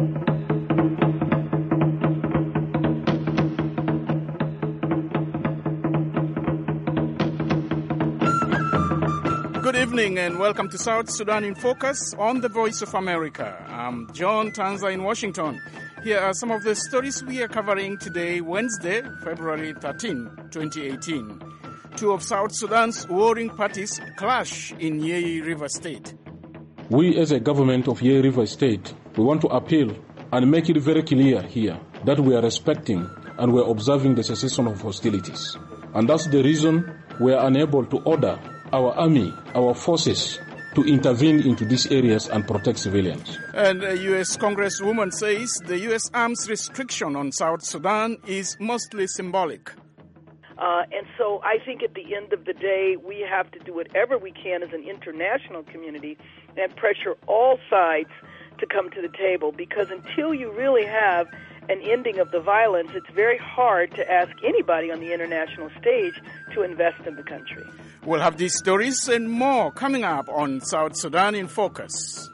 Good evening and welcome to South Sudan in Focus on the Voice of America. I'm John Tanza in Washington. Here are some of the stories we are covering today, Wednesday, February 13, 2018. Two of South Sudan's warring parties clash in Yei River State. We as a government of Yei River State, we want to appeal and make it very clear here that we are respecting and we are observing the cessation of hostilities. And that's the reason we are unable to order our army, our forces, to intervene into these areas and protect civilians. And a U.S. Congresswoman says the U.S. arms restriction on South Sudan is mostly symbolic. And so I think at the end of the day, we have to do whatever we can as an international community and pressure all sides to come to the table, because until you really have an ending of the violence, it's very hard to ask anybody on the international stage to invest in the country. We'll have these stories and more coming up on South Sudan in Focus.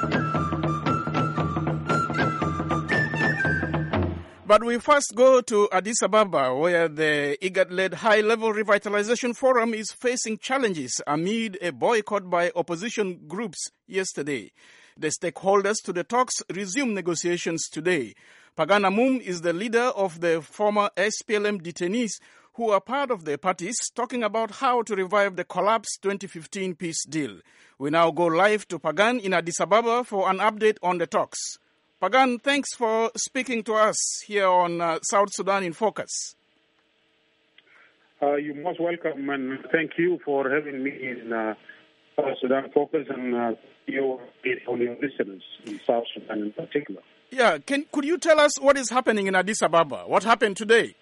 But we first go to Addis Ababa, where the IGAD-led High-Level Revitalization Forum is facing challenges amid a boycott by opposition groups yesterday. The stakeholders to the talks resume negotiations today. Pagan Amum is the leader of the former SPLM detainees who are part of the parties, talking about how to revive the collapsed 2015 peace deal. We now go live to Pagan in Addis Ababa for an update on the talks. Pagan, thanks for speaking to us here on South Sudan in Focus. You're most welcome, and thank you for having me in South Sudan Focus and your listeners in South Sudan in particular. Yeah, could you tell us what is happening in Addis Ababa? What happened today?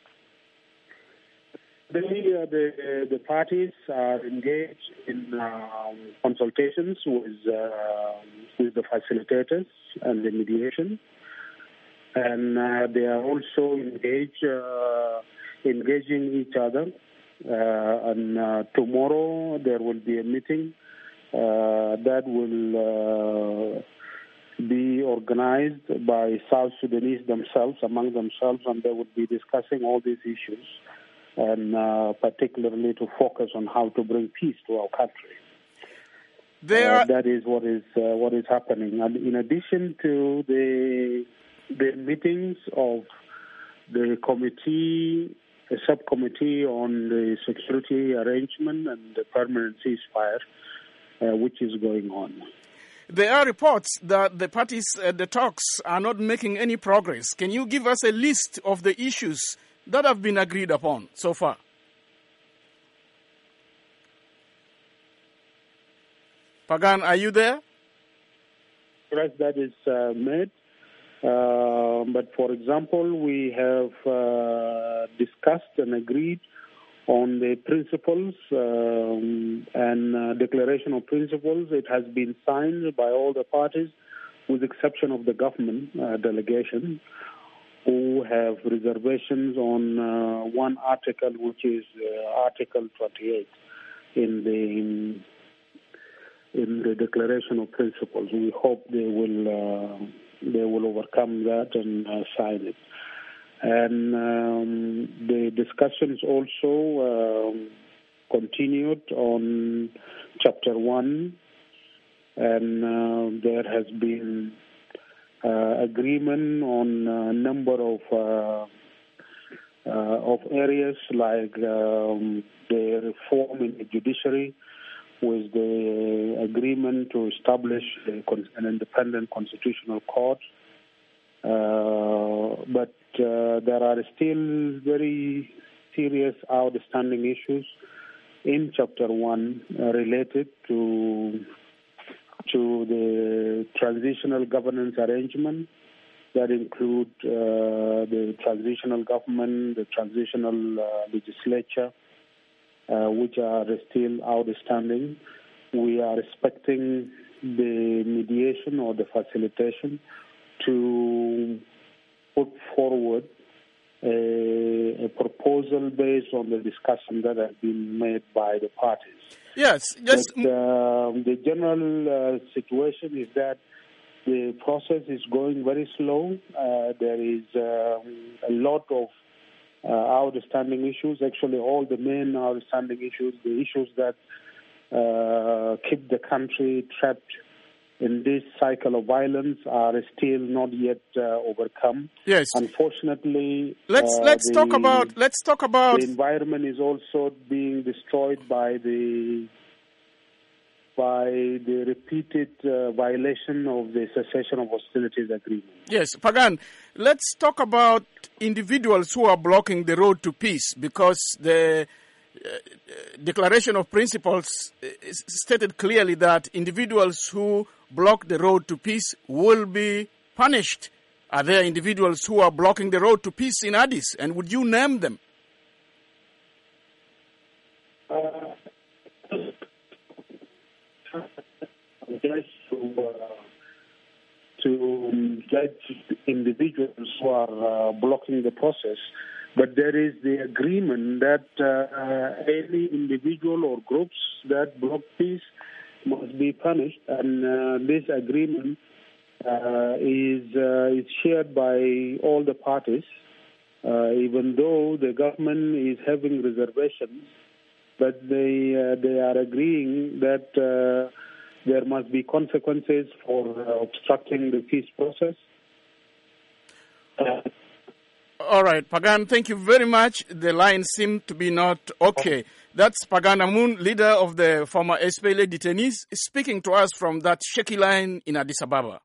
The parties are engaged in consultations with the facilitators and the mediation, and they are also engaging each other. And tomorrow there will be a meeting that will be organized by South Sudanese themselves, among themselves, and they will be discussing all these issues, and particularly to focus on how to bring peace to our country. That is what is happening. And in addition to the meetings of the committee, a subcommittee on the security arrangement and the permanent ceasefire, which is going on. There are reports that the parties at the talks are not making any progress. Can you give us a list of the issues that have been agreed upon so far? Pagan, are you there? Yes, that is made. But for example, we have discussed and agreed on the principles and declaration of principles. It has been signed by all the parties, with the exception of the government delegation, who have reservations on one article, which is Article 28 in the Declaration of Principles. We hope they will overcome that and sign it. And the discussions also continued on Chapter 1, and there has been agreement on a number of areas, like the reform in the judiciary, with the agreement to establish an independent constitutional court. But there are still very serious outstanding issues in Chapter 1 related to the transitional governance arrangement that include the transitional government, the transitional legislature, which are still outstanding. We are expecting the mediation or the facilitation to put forward a proposal based on the discussion that has been made by the parties. Yes, just the general situation is that the process is going very slow. There is a lot of outstanding issues, actually all the main outstanding issues, the issues that keep the country trapped in this cycle of violence are still not yet overcome. Yes. Unfortunately, let's talk about the environment is also being destroyed by the repeated violation of the cessation of hostilities agreement. Yes, Pagan, let's talk about individuals who are blocking the road to peace, because the Declaration of Principles stated clearly that individuals who block the road to peace will be punished. Are there individuals who are blocking the road to peace in Addis, and would you name them? To judge individuals who are blocking the process, but there is the agreement that any individual or groups that block peace must be punished, and this agreement is shared by all the parties, even though the government is having reservations, but they are agreeing that there must be consequences for obstructing the peace process. All right, Pagan, thank you very much. The line seemed to be not okay. That's Pagan Amun, leader of the former SPLA detainees, speaking to us from that shaky line in Addis Ababa.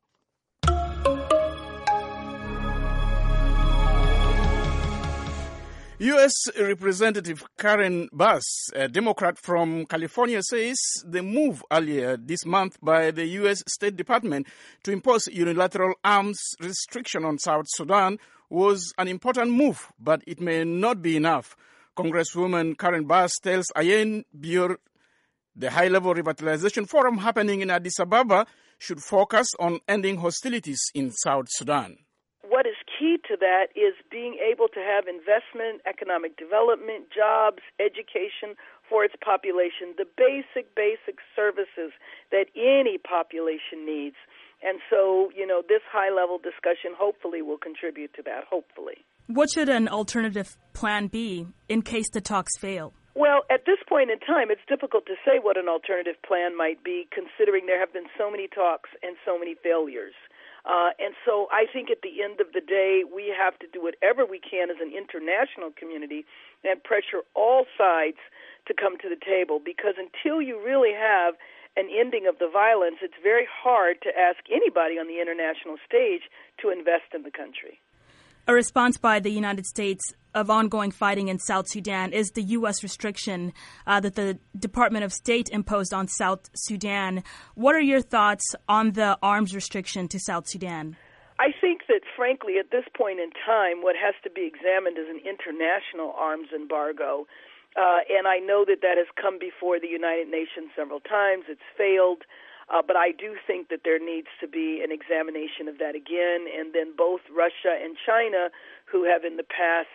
U.S. Representative Karen Bass, a Democrat from California, says the move earlier this month by the U.S. State Department to impose unilateral arms restriction on South Sudan was an important move, but it may not be enough. Congresswoman Karen Bass tells Ayen Bior the high-level revitalization forum happening in Addis Ababa should focus on ending hostilities in South Sudan. What is key to that is being able to have investment, economic development, jobs, education for its population, the basic services that any population needs. And so, this high-level discussion hopefully will contribute to that, hopefully. What should an alternative plan be in case the talks fail? Well, at this point in time, it's difficult to say what an alternative plan might be, considering there have been so many talks and so many failures. And so I think at the end of the day, we have to do whatever we can as an international community and pressure all sides to come to the table, because until you really have an ending of the violence, it's very hard to ask anybody on the international stage to invest in the country. A response by the United States of ongoing fighting in South Sudan is the U.S. restriction that the Department of State imposed on South Sudan. What are your thoughts on the arms restriction to South Sudan? I think that, frankly, at this point in time, what has to be examined is an international arms embargo. And I know that has come before the United Nations several times. It's failed. But I do think that there needs to be an examination of that again, and then both Russia and China, who have in the past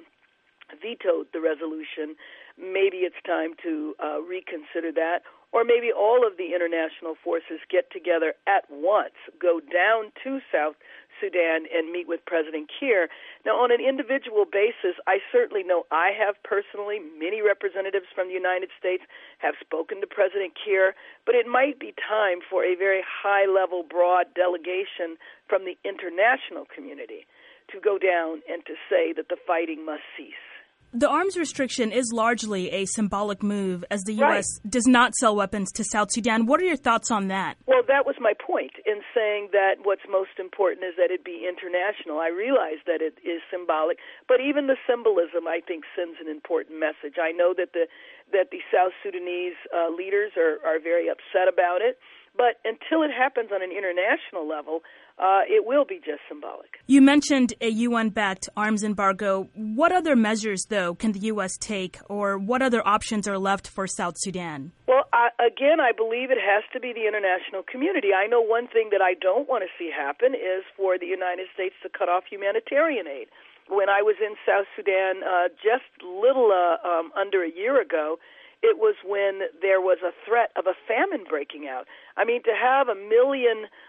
vetoed the resolution, maybe it's time to reconsider that, or maybe all of the international forces get together at once, go down to South Sudan and meet with President Kiir. Now, on an individual basis, I certainly know I have personally, many representatives from the United States have spoken to President Kiir, but it might be time for a very high-level, broad delegation from the international community to go down and to say that the fighting must cease. The arms restriction is largely a symbolic move, as the U.S. does not sell weapons to South Sudan. What are your thoughts on that? Well, that was my point in saying that what's most important is that it be international. I realize that it is symbolic, but even the symbolism, I think, sends an important message. I know that the South Sudanese leaders are very upset about it, but until it happens on an international level, it will be just symbolic. You mentioned a UN-backed arms embargo. What other measures, though, can the U.S. take, or what other options are left for South Sudan? Well, again, I believe it has to be the international community. I know one thing that I don't want to see happen is for the United States to cut off humanitarian aid. When I was in South Sudan just little under a year ago, it was when there was a threat of a famine breaking out. I mean, to have 1 million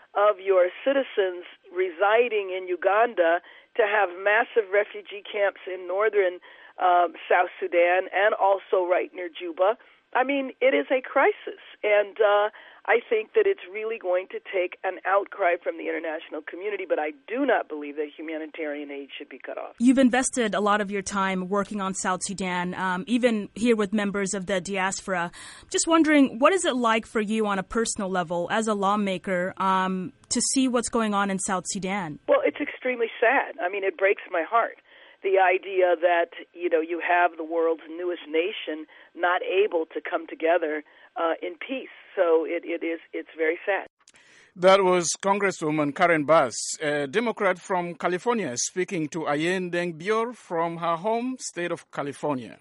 of your citizens residing in Uganda to have massive refugee camps in northern South Sudan and also right near Juba. I mean, it is a crisis, and I think that it's really going to take an outcry from the international community, but I do not believe that humanitarian aid should be cut off. You've invested a lot of your time working on South Sudan, even here with members of the diaspora. Just wondering, what is it like for you on a personal level as a lawmaker to see what's going on in South Sudan? Well, it's extremely sad. I mean, it breaks my heart. The idea that, you have the world's newest nation not able to come together in peace. So it's very sad. That was Congresswoman Karen Bass, a Democrat from California, speaking to Ayen Deng Bior from her home state of California.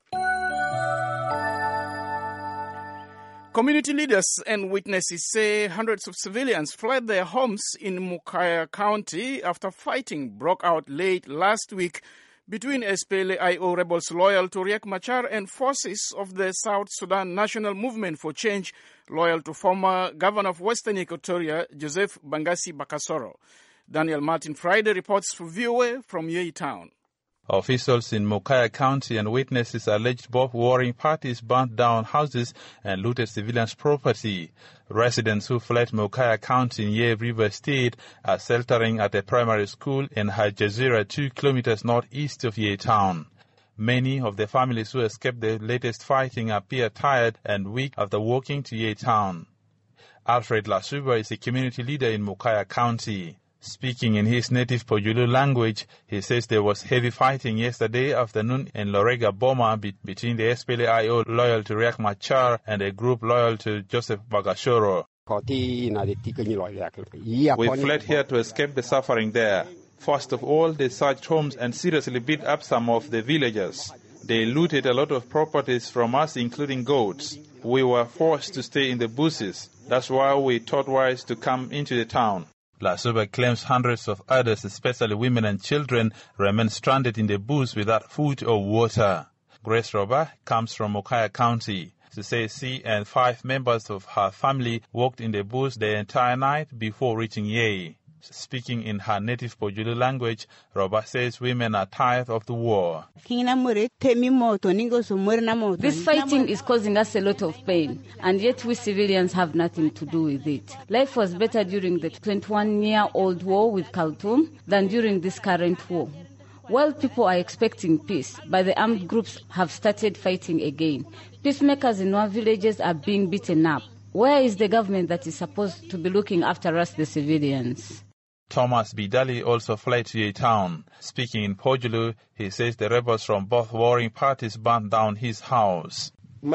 Community leaders and witnesses say hundreds of civilians fled their homes in Mukaya County after fighting broke out late last week between SPLA-IO rebels loyal to Riek Machar and forces of the South Sudan National Movement for Change loyal to former Governor of Western Equatoria, Joseph Bangasi Bakasoro. Daniel Martin Friday reports for VOA from Yei Town. Officials in Mukaya County and witnesses alleged both warring parties burnt down houses and looted civilians' property. Residents who fled Mukaya County in Yei River State are sheltering at a primary school in Hajazira, 2 kilometers northeast of Yei Town. Many of the families who escaped the latest fighting appear tired and weak after walking to Yei Town. Alfred Lasuba is a community leader in Mukaya County. Speaking in his native Pojulu language, he says there was heavy fighting yesterday afternoon in Lorega Boma between the SPLA-IO loyal to Riek Machar and a group loyal to Joseph Bagashoro. We fled here to escape the suffering there. First of all, they searched homes and seriously beat up some of the villagers. They looted a lot of properties from us, including goats. We were forced to stay in the bushes. That's why we thought wise to come into the town. Lasuba claims hundreds of others, especially women and children, remain stranded in the bush without food or water. Grace Roba comes from Mukaya County. She says she and 5 members of her family walked in the bush the entire night before reaching Yei. Speaking in her native Pojulu language, Roba says women are tired of the war. This fighting is causing us a lot of pain, and yet we civilians have nothing to do with it. Life was better during the 21-year-old war with Khartoum than during this current war. While people are expecting peace, but the armed groups have started fighting again. Peacemakers in our villages are being beaten up. Where is the government that is supposed to be looking after us, the civilians? Thomas Bidali also fled to a town. Speaking in Pojulu, he says the rebels from both warring parties burnt down his house. My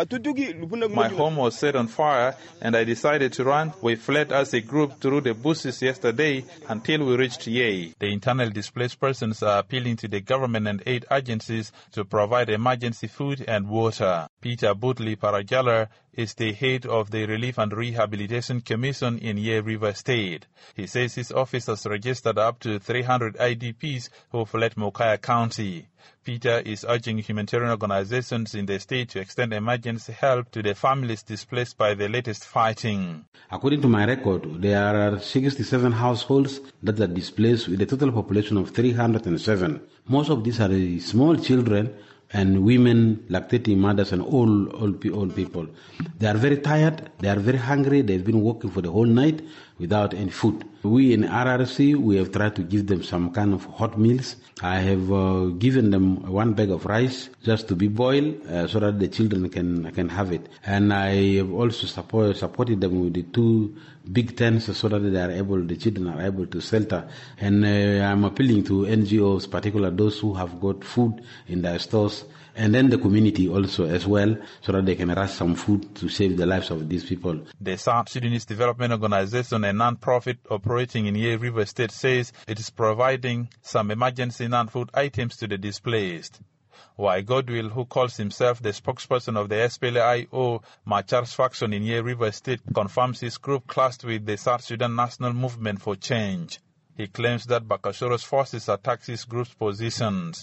home was set on fire and I decided to run. We fled as a group through the bushes yesterday until we reached Yei. The internally displaced persons are appealing to the government and aid agencies to provide emergency food and water. Peter Butli Parajala is the head of the Relief and Rehabilitation Commission in Yei River State. He says his office has registered up to 300 IDPs who fled Mukaya County. Peter is urging humanitarian organizations in the state to extend emergency help to the families displaced by the latest fighting. According to my record, there are 67 households that are displaced with a total population of 307. Most of these are small children and women, lactating mothers, and old people. They are very tired, they are very hungry, they've been working for the whole night without any food. We in RRC, we have tried to give them some kind of hot meals. I have given them 1 bag of rice just to be boiled so that the children can have it. And I have also supported them with the 2 big tents so that the children are able to shelter. And I'm appealing to NGOs, particularly those who have got food in their stores, and then the community also as well, so that they can rush some food to save the lives of these people. The South Sudanese Development Organization, a non-profit operating in Yei River State, says it is providing some emergency non-food items to the displaced. Wai Godwill, who calls himself the spokesperson of the SPLA-IO Machar's faction in Yei River State, confirms his group clashed with the South Sudan National Movement for Change. He claims that Bakashoro's forces attacked his group's positions.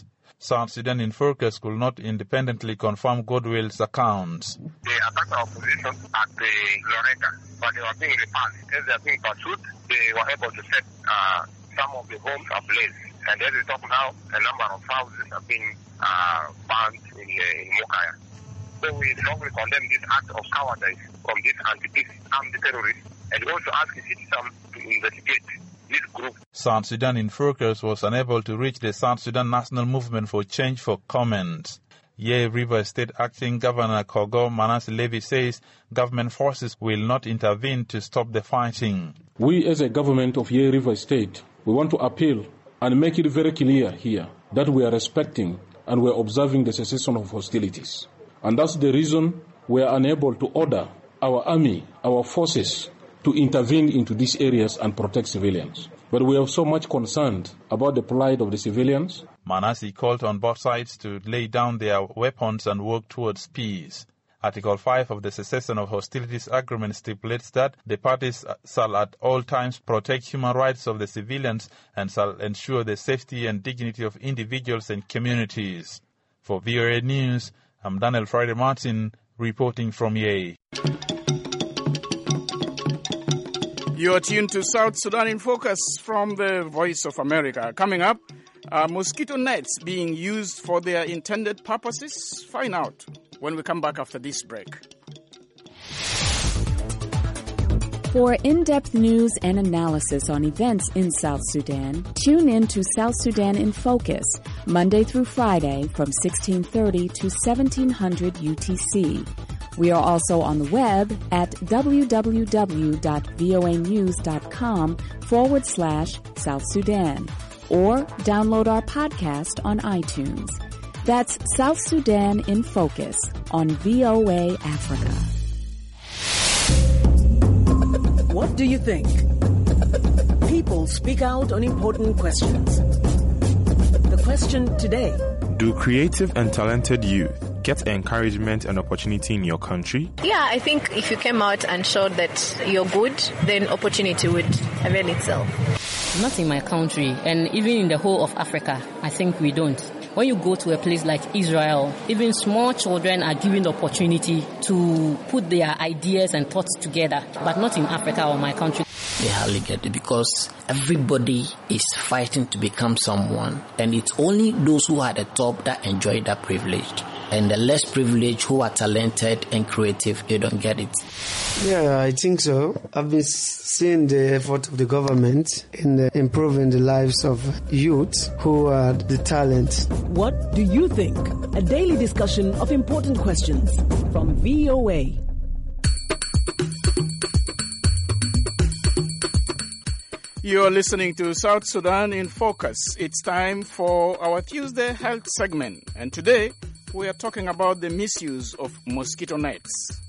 South Sudan in focus could not independently confirm Goodwill's accounts. They attacked our position at the Loretta, but they were being repulsed. As they are being pursued, they were able to set some of the homes ablaze. And as we talk now, a number of houses have been burned in Mokaya. So we strongly condemn this act of cowardice from these anti-peace armed terrorists, and we also ask the citizens to investigate this group. South Sudan in focus was unable to reach the South Sudan National Movement for Change for comment. Yei River State Acting Governor Kogo Manasseh Levy says government forces will not intervene to stop the fighting. We as a government of Yei River State, we want to appeal and make it very clear here that we are respecting and we are observing the cessation of hostilities. And that's the reason we are unable to order our army, our forces, to intervene into these areas and protect civilians. But we are so much concerned about the plight of the civilians. Manasseh called on both sides to lay down their weapons and work towards peace. Article 5 of the Cessation of Hostilities Agreement stipulates that the parties shall at all times protect human rights of the civilians and shall ensure the safety and dignity of individuals and communities. For VOA News, I'm Daniel Friday Martin, reporting from Yei. You are tuned to South Sudan in Focus from the Voice of America. Coming up, are mosquito nets being used for their intended purposes? Find out when we come back after this break. For in-depth news and analysis on events in South Sudan, tune in to South Sudan in Focus, Monday through Friday from 1630 to 1700 UTC. We are also on the web at www.voanews.com/South Sudan or download our podcast on iTunes. That's South Sudan in Focus on VOA Africa. What do you think? People speak out on important questions. The question today: do creative and talented youth get encouragement and opportunity in your country? Yeah, I think if you came out and showed that you're good, then opportunity would avail itself. Not in my country, and even in the whole of Africa, I think we don't. When you go to a place like Israel, even small children are given the opportunity to put their ideas and thoughts together, but not in Africa or my country. They hardly get it because everybody is fighting to become someone, and it's only those who are at the top that enjoy that privilege. And the less privileged who are talented and creative, they don't get it. Yeah, I think so. I've been seeing the effort of the government in improving the lives of youth who are the talent. What do you think? A daily discussion of important questions from VOA. You're listening to South Sudan in Focus. It's time for our Tuesday Health segment. And today, we are talking about the misuse of mosquito nets.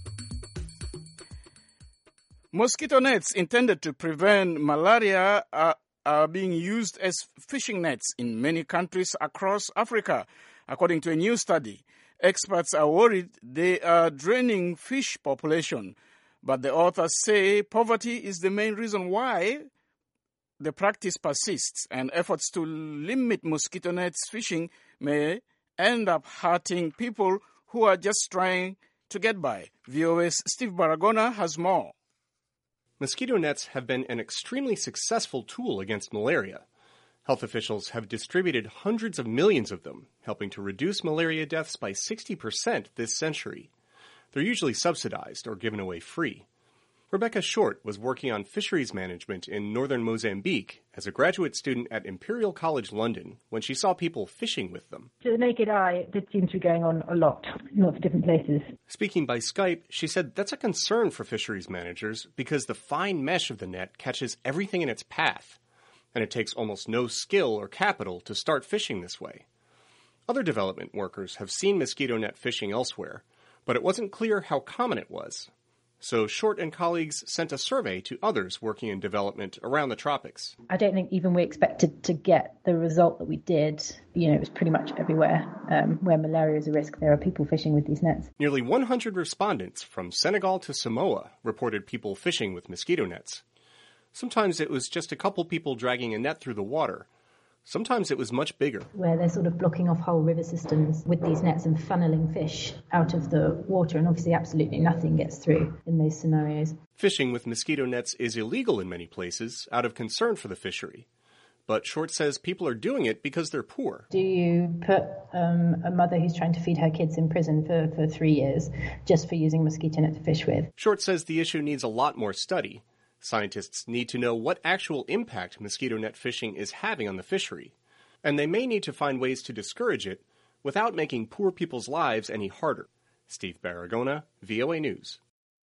Mosquito nets intended to prevent malaria are being used as fishing nets in many countries across Africa. According to a new study, experts are worried they are draining fish population. But the authors say poverty is the main reason why the practice persists, and efforts to limit mosquito nets fishing may end up hurting people who are just trying to get by. VOA's Steve Baragona has more. Mosquito nets have been an extremely successful tool against malaria. Health officials have distributed hundreds of millions of them, helping to reduce malaria deaths by 60% this century. They're usually subsidized or given away free. Rebecca Short was working on fisheries management in northern Mozambique as a graduate student at Imperial College London when she saw people fishing with them. To the naked eye, it seems to be going on a lot in lots of different places. Speaking by Skype, she said that's a concern for fisheries managers because the fine mesh of the net catches everything in its path, and it takes almost no skill or capital to start fishing this way. Other development workers have seen mosquito net fishing elsewhere, but it wasn't clear how common it was. So Short and colleagues sent a survey to others working in development around the tropics. I don't think even we expected to get the result that we did. It was pretty much everywhere where malaria is a risk. There are people fishing with these nets. Nearly 100 respondents from Senegal to Samoa reported people fishing with mosquito nets. Sometimes it was just a couple people dragging a net through the water. Sometimes it was much bigger. Where they're sort of blocking off whole river systems with these nets and funneling fish out of the water, and obviously absolutely nothing gets through in those scenarios. Fishing with mosquito nets is illegal in many places out of concern for the fishery. But Short says people are doing it because they're poor. Do you put a mother who's trying to feed her kids in prison for 3 years just for using mosquito net to fish with? Short says the issue needs a lot more study. Scientists need to know what actual impact mosquito net fishing is having on the fishery, and they may need to find ways to discourage it without making poor people's lives any harder. Steve Baragona, VOA News.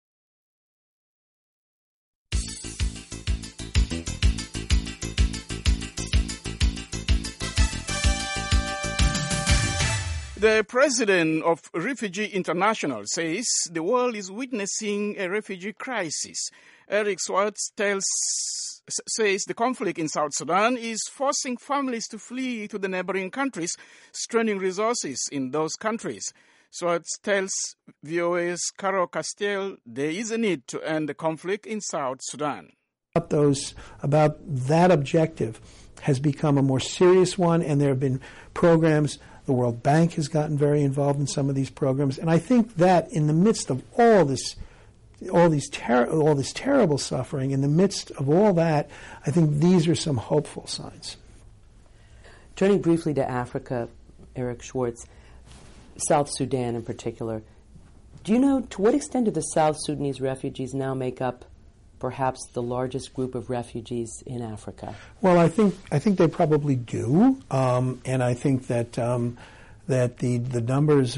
The president of Refugee International says the world is witnessing a refugee crisis. Eric Schwartz says the conflict in South Sudan is forcing families to flee to the neighboring countries, straining resources in those countries. Schwartz tells VOA's Caro Castell there is a need to end the conflict in South Sudan. About that objective has become a more serious one, and there have been programs. The World Bank has gotten very involved in some of these programs, and I think that in the midst of all this terrible suffering, in the midst of all that, I think these are some hopeful signs. Turning briefly to Africa, Eric Schwartz, South Sudan in particular, do you know to what extent do the South Sudanese refugees now make up perhaps the largest group of refugees in Africa? Well, I think they probably do, and I think that that the numbers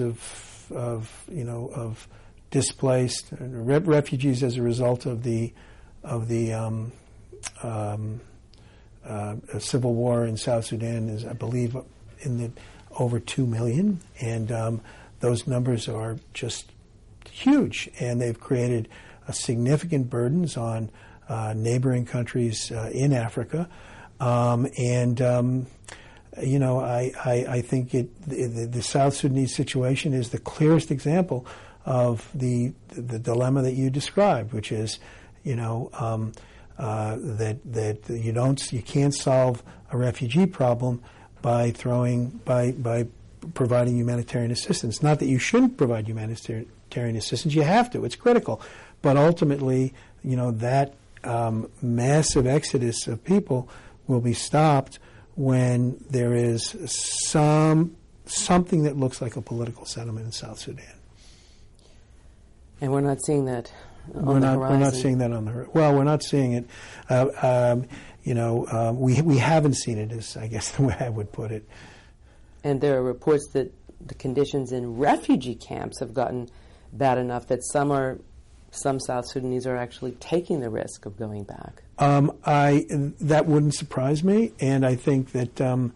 of displaced refugees as a result of the civil war in South Sudan is, I believe, in the over 2 million, and those numbers are just huge, and they've created significant burdens on neighboring countries in Africa, I think the South Sudanese situation is the clearest example of the dilemma that you described, which is, that you can't solve a refugee problem by providing humanitarian assistance. Not that you shouldn't provide humanitarian assistance; you have to. It's critical. But ultimately, that massive exodus of people will be stopped when there is something that looks like a political settlement in South Sudan. And we're not seeing that on the horizon. We're not seeing that on the horizon. Well, we're not seeing it. We haven't seen it, is I guess the way I would put it. And there are reports that the conditions in refugee camps have gotten bad enough that some South Sudanese are actually taking the risk of going back. That wouldn't surprise me, and I think that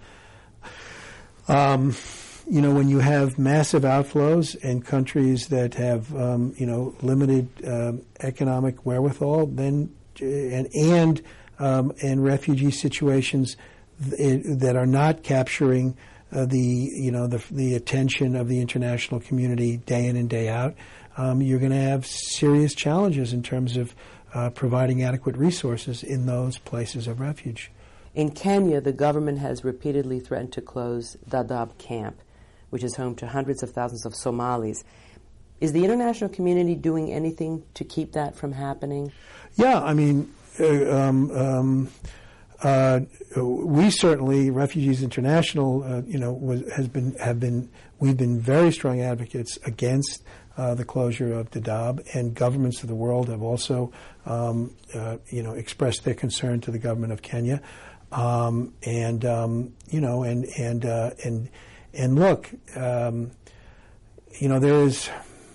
when you have massive outflows in countries that have limited economic wherewithal, then and refugee situations that are not capturing the attention of the international community day in and day out, you're going to have serious challenges in terms of providing adequate resources in those places of refuge. In Kenya, the government has repeatedly threatened to close Dadaab camp, which is home to hundreds of thousands of Somalis. Is the international community doing anything to keep that from happening? Yeah, I mean, we certainly, Refugees International, we've been very strong advocates against the closure of Dadaab, and governments of the world have also, expressed their concern to the government of Kenya, and look, there is.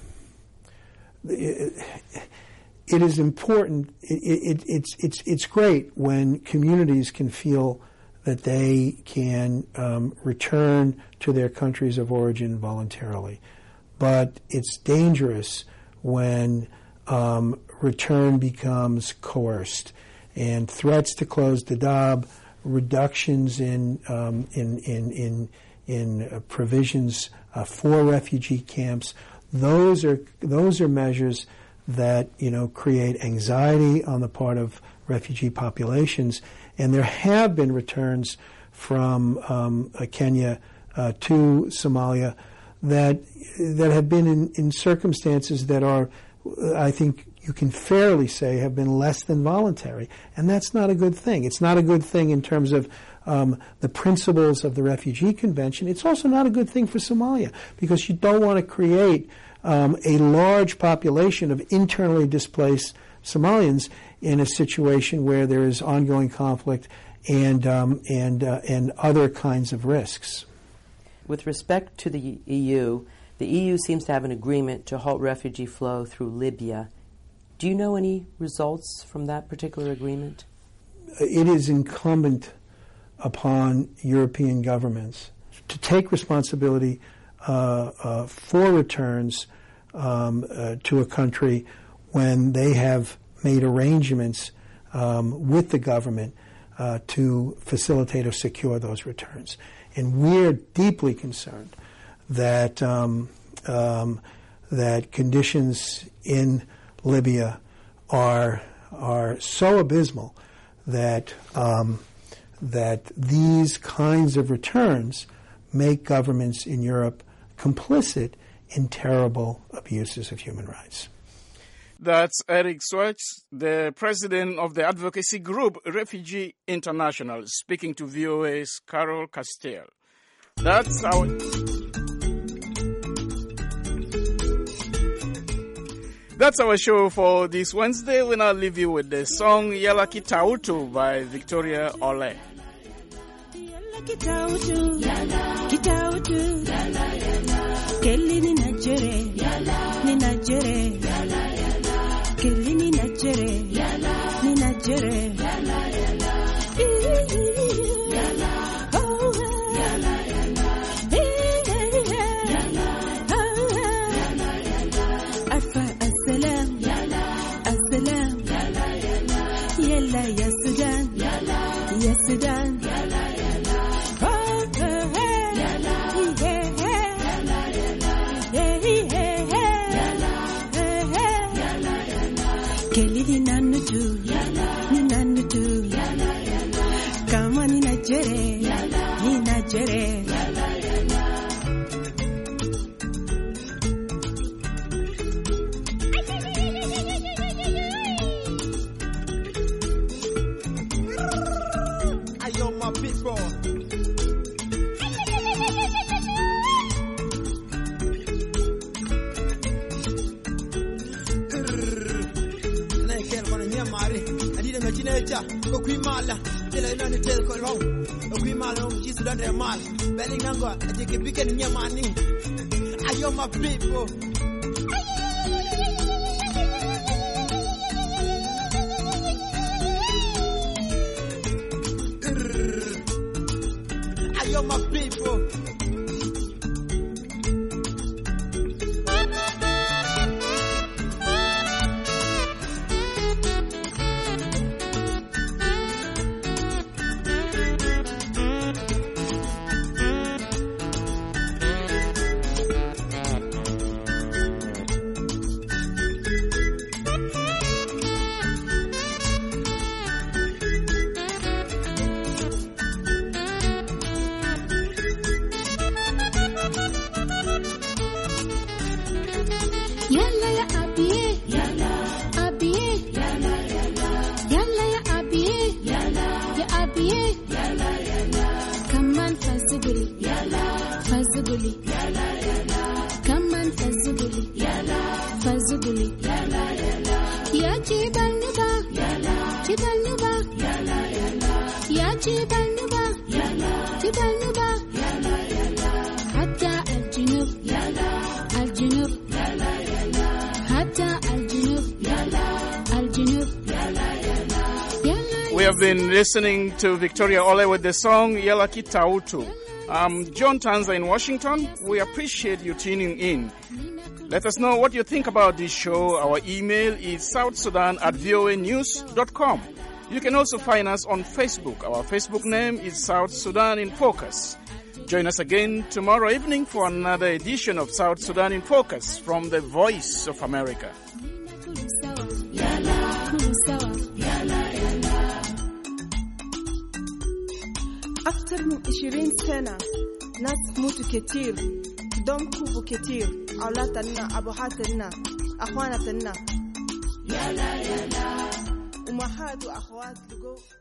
It is important. It's great when communities can feel that they can return to their countries of origin voluntarily, but it's dangerous when return becomes coerced, and threats to close Dadaab, reductions in provisions for refugee camps. Those are measures that create anxiety on the part of refugee populations, and there have been returns from Kenya to Somalia that have been in circumstances that are, I think you can fairly say, have been less than voluntary. And that's not a good thing. It's not a good thing in terms of the principles of the Refugee Convention. It's also not a good thing for Somalia, because you don't want to create a large population of internally displaced Somalians in a situation where there is ongoing conflict and other kinds of risks. With respect to the EU seems to have an agreement to halt refugee flow through Libya. Do you know any results from that particular agreement? It is incumbent upon European governments to take responsibility for returns to a country when they have made arrangements with the government to facilitate or secure those returns. And we're deeply concerned that that conditions in Libya are so abysmal that that these kinds of returns make governments in Europe complicit in terrible abuses of human rights. That's Eric Schwartz, the president of the advocacy group Refugee International, speaking to VOA's Carol Castell. That's our show for this Wednesday. We now leave you with the song Yala Kitautu by Victoria Ole. Kitautu, Kitautu, Kelly ni Najere, ni Najere, Kelly ni Najere, ni Najere, Afa Assalam, Assalam, Yalla ya Sudan, ya Sudan. Kelly ni nanutu, kama ni Najere. Ayo my people. Go Quimala, till I learn to tell Colon. Go Quimala, she's done their mal. Bellingango, I take a big in your money. Ayo my people. Ayo my people. We have been listening to Victoria Ole with the song Yala Kitautu. I'm John Tanza in Washington. We appreciate you tuning in. Let us know what you think about this show. Our email is southsudan@voanews.com. You can also find us on Facebook. Our Facebook name is South Sudan in Focus. Join us again tomorrow evening for another edition of South Sudan in Focus from the Voice of America. After 20 سنة ناس موتوا كتير دم كوبوا كتير أولادنا أبوهاتنا أخواناتنا يلا يلا أمهات وأخوات لقوا